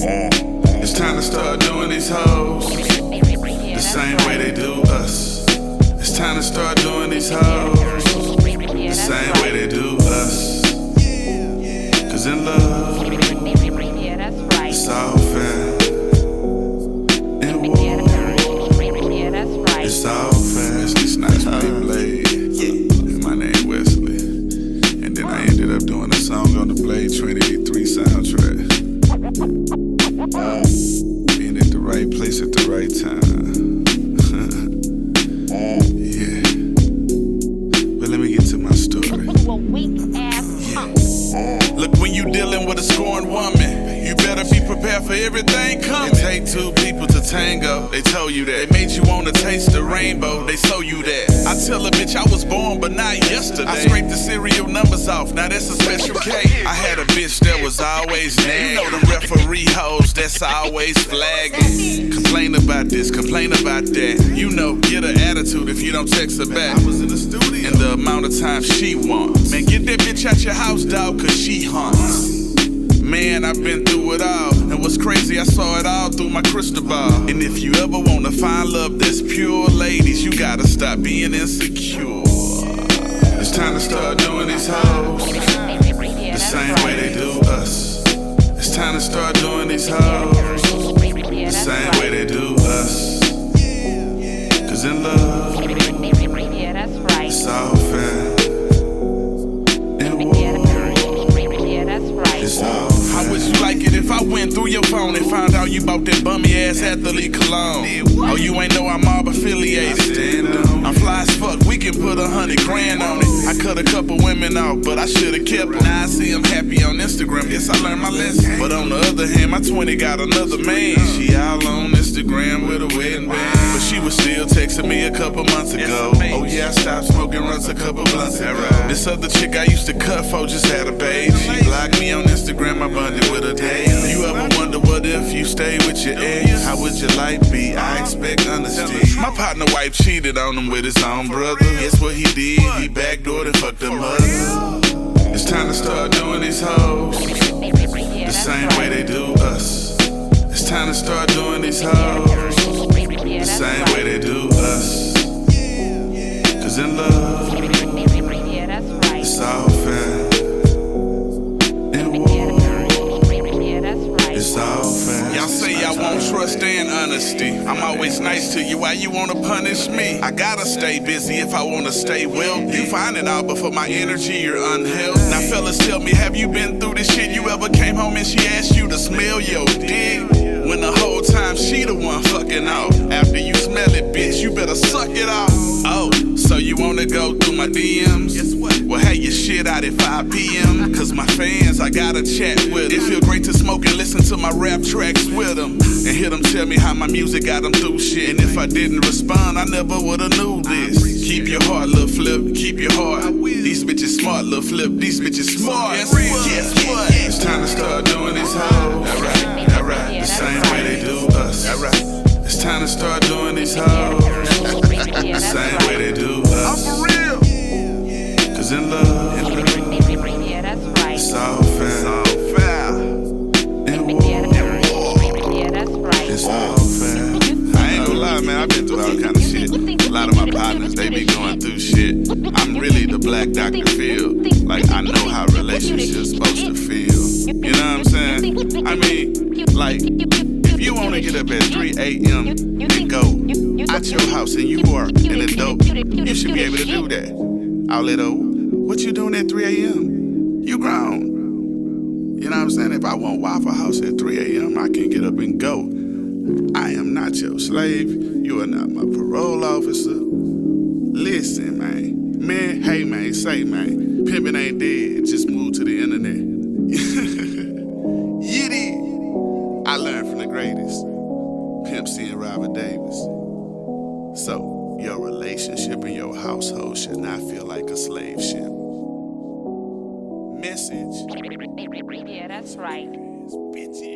It's time to start doing these hoes the same way they do us. It's time to start doing these hoes the same way they do us. Cause in love, it's all fair. In war, it's all fast. It's nice to be Blade. And my name Wesley. And then I ended up doing a song on the Blade Trinity 3 soundtrack. Being at the right place at the right time. Yeah. But let me get to my story. Look, when you dealing with a scorned woman, you better be prepared for everything coming. It take two people to tango. They told you that. They made you wanna taste the rainbow. They sold you that. I tell a bitch I was born, but not yesterday. I scraped the serial numbers off. Now that's a special case. I had a bitch that was always nagging. You know them referee hoes that's always flagging. Complain about this, complain about that. You know, get an attitude if you don't text her back. I was in the studio. And the amount of time she wants. Man, get that bitch out your house, dog, cause she haunts. Man, I've been through it all. And what's crazy, I saw it all through my crystal ball. And if you ever wanna find love that's pure, ladies, you gotta stop being insecure. It's time to start doing these hoes the same way they do us. It's time to start doing these hoes the same way they do us. Cause in love, it's all fair. In war, it's all fair. How would you like it if I went through your phone and found out you bought that bummy ass athlete cologne? Oh, you ain't know I'm mob affiliated. I'm fly as fuck, we can put 100 grand on it. I cut a couple women off, but I should've kept them. Now I see I'm happy on Instagram, yes I learned my lesson. But on the other hand, my 20 got another man. She all on Instagram with a wedding band. But she was still texting me a couple months ago. Oh yeah, I stopped smoking runs a couple blunts ago. This other chick I used to cut for just had a baby. She blocked me on Instagram, I bonded with her day. You ever wonder what if you stay with your ex? How would your life be? I expect honesty. My partner wife cheated on him with his own brother. Guess what he did? He backdoored and fucked her mother. It's time to start doing these hoes the same way they do us. It's time to start doing these hoes the same way they do us. Cause in love, it's all fair. In war, it's all fair. Y'all say y'all want trust and honesty. I'm always nice to you, why you wanna punish me? I gotta stay busy if I wanna stay wealthy. You find it all, but for my energy, you're unhealthy. Now fellas, tell me, have you been through this shit? You ever came home and she asked you to smell your dick? When the whole time she the one fucking off. After you smell it, bitch, you better suck it off. Oh, so you wanna go through my DMs? Guess what? Well, have your shit out at 5 p.m. Cause my fans, I gotta chat with them. It feel great to smoke and listen to my rap tracks with them. And hear them tell me how my music got them through shit. And if I didn't respond, I never would've knew this. Keep your heart, little flip, keep your heart. These bitches smart, little flip, these bitches smart. Guess what? It's time to start doing these hoes the same way they do us. It's time to start doing these hoes the same way they do us. I'm for real. Cause in love, it's all fair. In war, it's all fair. I ain't gonna lie, man, I've been through all kind of shit. A lot of my partners, they be going through shit. I'm really the black Dr. Phil. Like, I know how relationships supposed to feel. You know what I'm saying? I mean, like, if you wanna get up at 3 a.m. and go out your house and you are an adult, you should be able to do that. All that what you doing at 3 a.m.? You grown. You know what I'm saying? If I want Waffle House at 3 a.m., I can get up and go. I am not your slave. You are not my parole officer. Listen, man. Man, hey, man, say, man. Pimpin' ain't dead. Just move to the internet. Yiddy. I learned from the greatest. Pimp C and Robert Davis. So, your relationship in your household should not feel like a slave ship. Message. Yeah, that's right. Bitch.